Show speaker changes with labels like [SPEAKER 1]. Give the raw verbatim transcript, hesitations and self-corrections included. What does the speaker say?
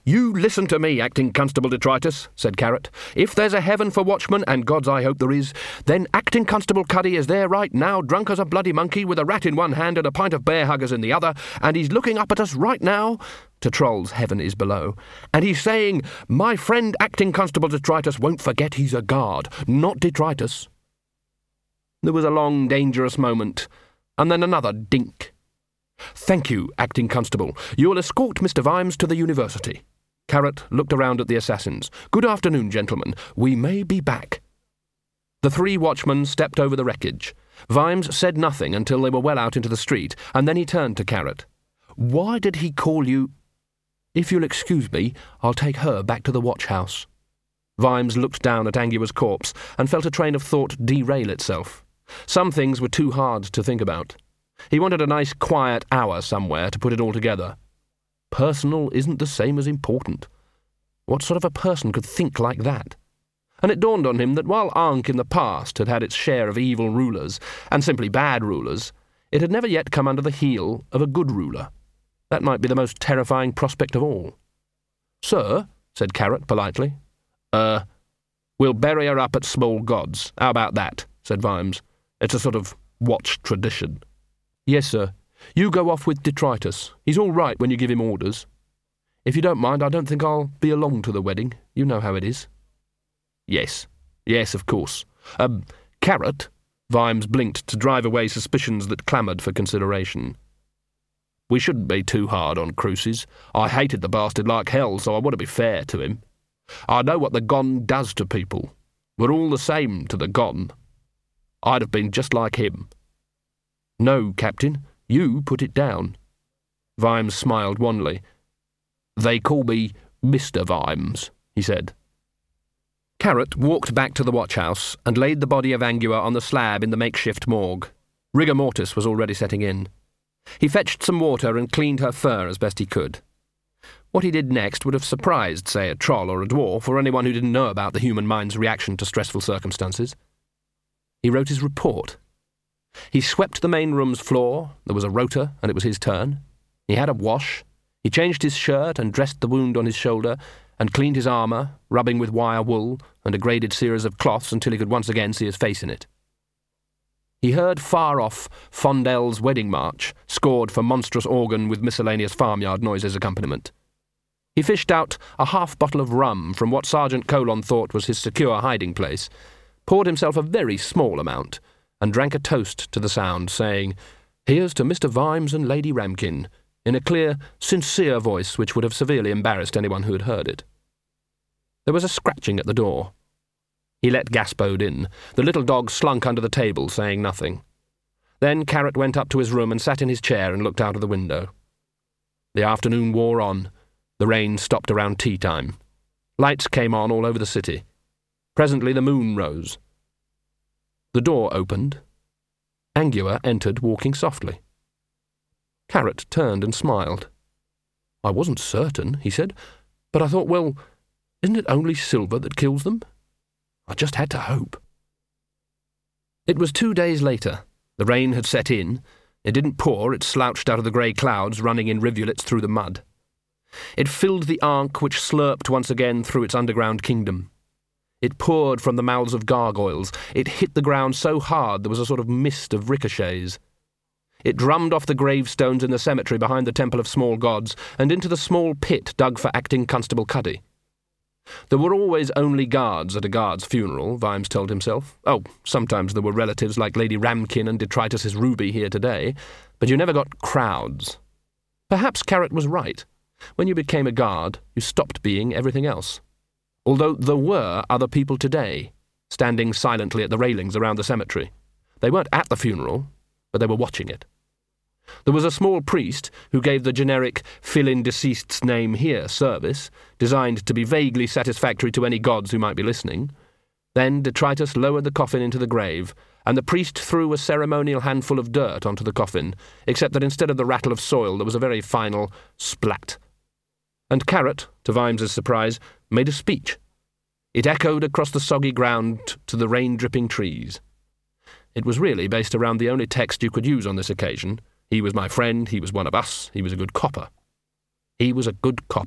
[SPEAKER 1] "You listen to me, Acting Constable Detritus," said Carrot. "If there's a heaven for watchmen, and God's I hope there is, then Acting Constable Cuddy is there right now, drunk as a bloody monkey, with a rat in one hand and a pint of bear huggers in the other, and he's looking up at us right now," to trolls heaven is below, "and he's saying, 'My friend Acting Constable Detritus won't forget he's a guard, not detritus.'" There was a long, dangerous moment, and then another dink. "Thank you, Acting Constable. You'll escort Mister Vimes to the university." Carrot looked around at the assassins. "Good afternoon, gentlemen. We may be back." The three watchmen stepped over the wreckage. Vimes said nothing until they were well out into the street, and then he turned to Carrot. "Why did he call you—" "If you'll excuse me, I'll take her back to the watch-house." Vimes looked down at Angua's corpse and felt a train of thought derail itself. Some things were too hard to think about. He wanted a nice quiet hour somewhere to put it all together. Personal isn't the same as important. What sort of a person could think like that? And it dawned on him that while Ankh in the past had had its share of evil rulers, and simply bad rulers, it had never yet come under the heel of a good ruler. That might be the most terrifying prospect of all. "Sir," said Carrot politely. Uh, we'll bury her up at Small Gods. How about that?" said Vimes. "It's a sort of watch tradition." "Yes, sir. You go off with Detritus. He's all right when you give him orders. If you don't mind, I don't think I'll be along to the wedding. You know how it is." "Yes. Yes, of course. Um, Carrot," Vimes blinked to drive away suspicions that clamoured for consideration. "We shouldn't be too hard on Cruces. I hated the bastard like hell, so I want to be fair to him. I know what the Gon does to people. We're all the same to the Gon. I'd have been just like him." "No, Captain, you put it down." Vimes smiled wanly. "They call me Mister Vimes," he said. Carrot walked back to the watch-house and laid the body of Angua on the slab in the makeshift morgue. Rigor mortis was already setting in. He fetched some water and cleaned her fur as best he could. What he did next would have surprised, say, a troll or a dwarf, or anyone who didn't know about the human mind's reaction to stressful circumstances. He wrote his report. He swept the main room's floor. There was a rota, and it was his turn. He had a wash. He changed his shirt and dressed the wound on his shoulder, and cleaned his armour, rubbing with wire wool and a graded series of cloths until he could once again see his face in it. He heard far off Fondel's wedding march, scored for monstrous organ with miscellaneous farmyard noises accompaniment. He fished out a half bottle of rum from what Sergeant Colon thought was his secure hiding place, poured himself a very small amount, and drank a toast to the sound, saying, "Here's to Mister Vimes and Lady Ramkin," in a clear, sincere voice which would have severely embarrassed anyone who had heard it. There was a scratching at the door. He let Gaspode in. The little dog slunk under the table, saying nothing. Then Carrot went up to his room and sat in his chair and looked out of the window. The afternoon wore on. The rain stopped around tea-time. Lights came on all over the city. Presently the moon rose. The door opened. Angua entered, walking softly. Carrot turned and smiled. "I wasn't certain," he said, "but I thought, well, isn't it only silver that kills them? I just had to hope." It was two days later. The rain had set in. It didn't pour, it slouched out of the grey clouds, running in rivulets through the mud. It filled the Ankh, which slurped once again through its underground kingdom. It poured from the mouths of gargoyles. It hit the ground so hard there was a sort of mist of ricochets. It drummed off the gravestones in the cemetery behind the Temple of Small Gods and into the small pit dug for Acting Constable Cuddy. There were always only guards at a guard's funeral, Vimes told himself. Oh, sometimes there were relatives like Lady Ramkin and Detritus's Ruby here today, but you never got crowds. Perhaps Carrot was right. When you became a guard, you stopped being everything else. Although there were other people today, standing silently at the railings around the cemetery. They weren't at the funeral, but they were watching it. There was a small priest who gave the generic fill-in deceased's name here service, designed to be vaguely satisfactory to any gods who might be listening. Then Detritus lowered the coffin into the grave, and the priest threw a ceremonial handful of dirt onto the coffin, except that instead of the rattle of soil there was a very final splat. And Carrot, to Vimes's surprise, made a speech. It echoed across the soggy ground to the rain-dripping trees. It was really based around the only text you could use on this occasion. He was my friend, he was one of us, he was a good copper. He was a good copper.